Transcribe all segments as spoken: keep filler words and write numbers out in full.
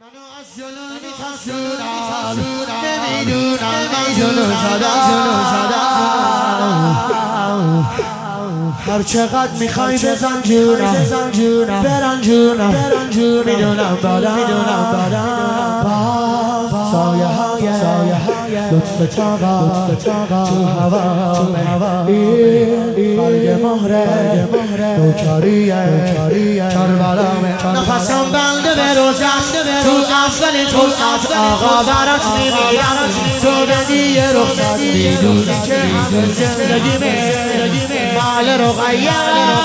منو از جلو می‌ترسونن نمیدونن من جلو شدم هر چقدر میخوای بزن جونم برن جونم میدونم بدم سایه های لطف تاقا تو هوا این برگ مهره نوکریه کربلامه نفسم بنده به روزت تو اول فرصت آقا برات میمیرم تو بدی رخصت میدونی که همه زندگیمه مال رقیه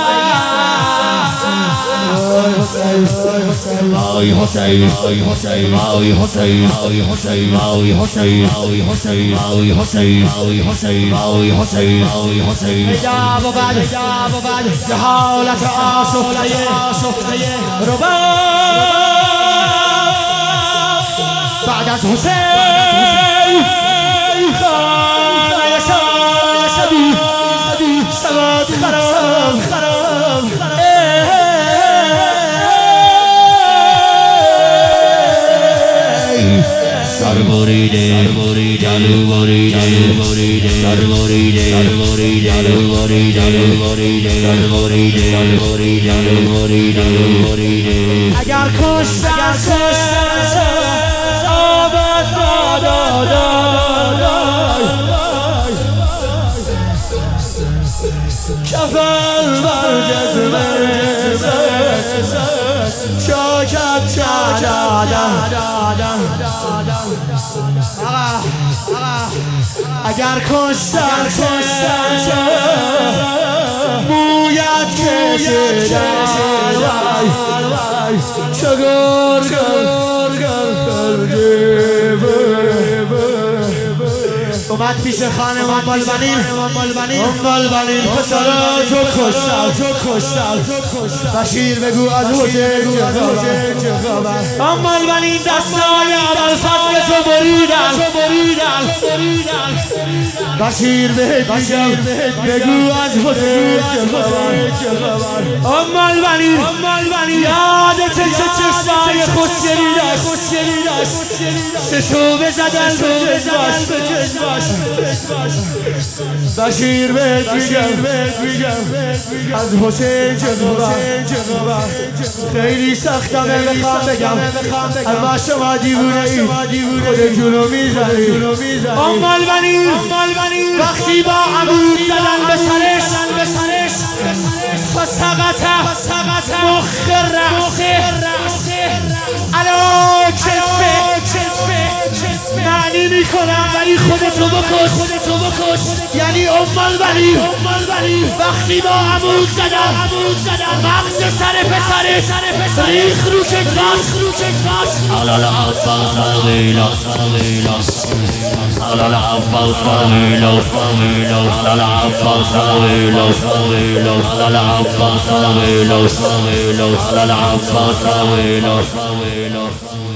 آی حسین آی حسین آی حسین آی حسین آی حسین آی حسین آی حسین آی حسین آی حسین آی حسین یا و بعد یا و بعد حالت آشفته ربا بعد از حسین خانه شبی سواد خراب خراب سر بریده جلو بریده سر بریده جلو بریده سر بریده اگر کشتن آباد کفن بر جزمه چاکت چادادم اگر کشتن مویت کشیدن چگار اومد پیش خانه امال بنین امال بنین خسارا تو کشتم بشیر بگو از حسین چه خبر امال بنین دستای اول فضل تو بریدن بشیر بهت میگم بگو از حسین چه خبر امال بنین یادت چه چشمای خوشگلی داشت سشو بزدن به چشماش بشیر بهت میگم از حسین چه خبر خیلی سختم بخوام بگم اما شما دیوونه ای خود جونو میزنی امال بنین وقتی با عمود زدن به سرش فسقط مخ رأسه علا کفه معنی میکنم ولی خودتو بکش یعنی امال بنین وقتی با عمود زدن مغز سر پسره ریخ رو چکفاش علال اول سرویلا علال اول سرویلا علال اول سرویلا علال اول سرویلا علال اول سرویلا